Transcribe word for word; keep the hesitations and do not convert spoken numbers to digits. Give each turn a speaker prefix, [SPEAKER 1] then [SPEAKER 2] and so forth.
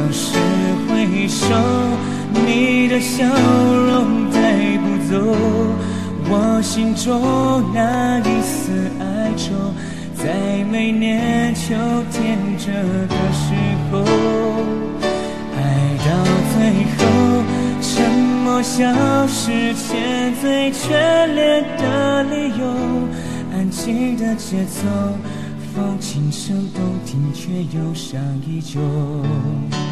[SPEAKER 1] 时回首，你的笑容带不走我心中那一丝哀愁，在每年秋天这个时候，爱到最后，沉默消失前最眷恋的理由，安静的节奏，风轻声动听，却忧伤依旧。